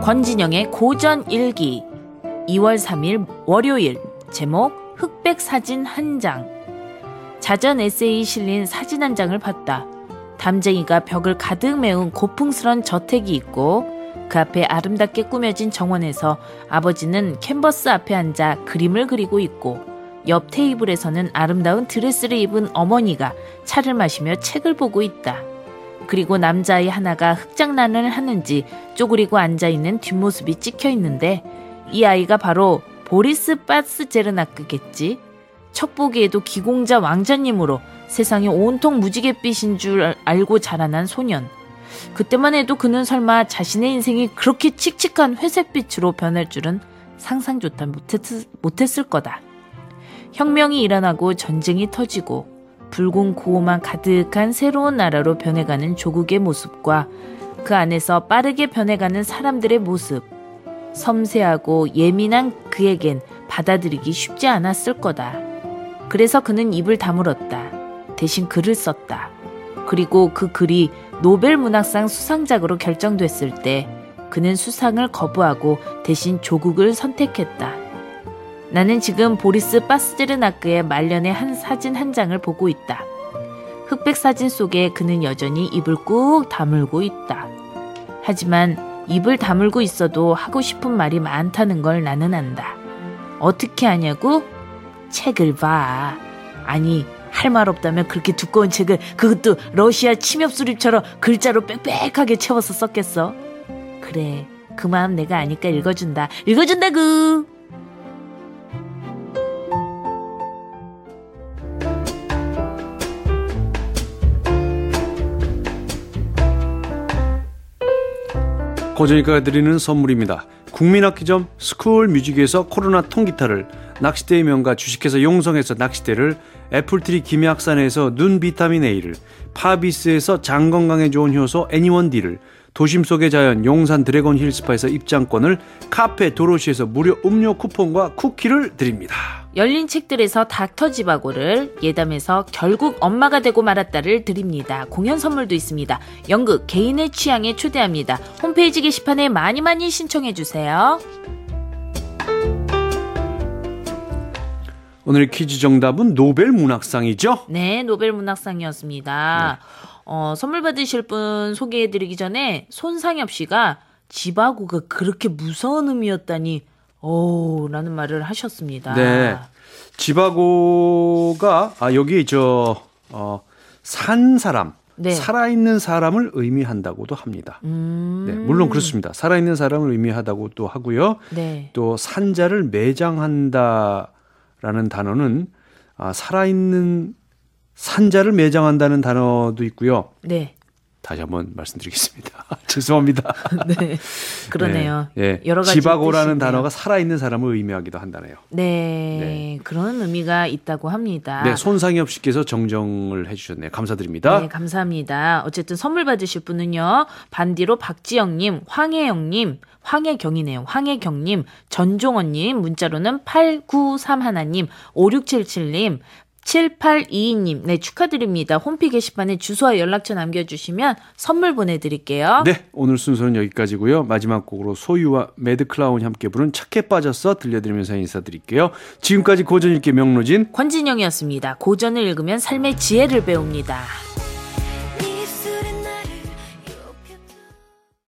권진영의 고전일기. 2월 3일 월요일. 제목 흑백 사진 한 장. 자전 에세이 실린 사진 한 장을 봤다. 담쟁이가 벽을 가득 메운 고풍스런 저택이 있고 그 앞에 아름답게 꾸며진 정원에서 아버지는 캔버스 앞에 앉아 그림을 그리고 있고 옆 테이블에서는 아름다운 드레스를 입은 어머니가 차를 마시며 책을 보고 있다. 그리고 남자아이 하나가 흑장난을 하는지 쪼그리고 앉아있는 뒷모습이 찍혀 있는데 이 아이가 바로 보리스 바스제르나크겠지. 척 보기에도 기공자 왕자님으로 세상에 온통 무지갯빛인 줄 알고 자라난 소년. 그때만 해도 그는 설마 자신의 인생이 그렇게 칙칙한 회색빛으로 변할 줄은 상상조차 못했을 거다. 혁명이 일어나고 전쟁이 터지고 붉은 고호만 가득한 새로운 나라로 변해가는 조국의 모습과 그 안에서 빠르게 변해가는 사람들의 모습. 섬세하고 예민한 그에겐 받아들이기 쉽지 않았을 거다. 그래서 그는 입을 다물었다. 대신 글을 썼다. 그리고 그 글이 노벨 문학상 수상작으로 결정됐을 때 그는 수상을 거부하고 대신 조국을 선택했다. 나는 지금 보리스 바스제르나크의 말년의 한 사진 한 장을 보고 있다. 흑백 사진 속에 그는 여전히 입을 꾹 다물고 있다. 하지만 입을 다물고 있어도 하고 싶은 말이 많다는 걸 나는 안다. 어떻게 하냐고? 책을 봐. 아니, 할 말 없다면 그렇게 두꺼운 책을, 그것도 러시아 침엽 수립처럼 글자로 빽빽하게 채워서 썼겠어? 그래, 그 마음 내가 아니까 읽어준다. 읽어준다구! 고전일가가 드리는 선물입니다. 국민악기점 스쿨뮤직에서 코로나 통기타를, 낚시대의 명가 주식회사 용성에서 낚시대를, 애플트리 김약산에서 눈 비타민 A를, 파비스에서 장 건강에 좋은 효소 애니원디를, 도심 속의 자연 용산 드래곤 힐스파에서 입장권을, 카페 도로시에서 무료 음료 쿠폰과 쿠키를 드립니다. 열린 책들에서 닥터지바고를, 예담에서 결국 엄마가 되고 말았다를 드립니다. 공연 선물도 있습니다. 연극 개인의 취향에 초대합니다. 홈페이지 게시판에 많이 신청해주세요. 오늘 퀴즈 정답은 노벨 문학상이죠? 네, 노벨 문학상이었습니다. 네. 선물 받으실 분 소개해드리기 전에 손상엽 씨가 지바고가 그렇게 무서운 의미였다니 라는 말을 하셨습니다. 네, 지바고가 여기 산 사람, 네. 살아있는 사람을 의미한다고도 합니다. 네, 물론 그렇습니다. 살아있는 사람을 의미하다고도 하고요. 네. 또 산자를 매장한다라는 단어는 살아있는 산자를 매장한다는 단어도 있고요. 네. 다시 한번 말씀드리겠습니다. 죄송합니다. 네, 그러네요. 네, 네. 여러 가지 지바고라는 단어가 살아있는 사람을 의미하기도 한다네요. 네, 네, 그런 의미가 있다고 합니다. 네, 손상엽 씨께서 정정을 해주셨네요. 감사드립니다. 네, 감사합니다. 어쨌든 선물 받으실 분은요. 반디로 박지영님, 황혜영님, 황혜경이네요. 황혜경님, 전종원님, 문자로는 8931님, 5677님, 7822님, 네, 축하드립니다. 홈피 게시판에 주소와 연락처 남겨주시면 선물 보내드릴게요. 네, 오늘 순서는 여기까지고요. 마지막 곡으로 소유와 매드클라운이 함께 부른 착해 빠졌어 들려드리면서 인사드릴게요. 지금까지 고전읽기 명로진 권진영이었습니다. 고전을 읽으면 삶의 지혜를 배웁니다.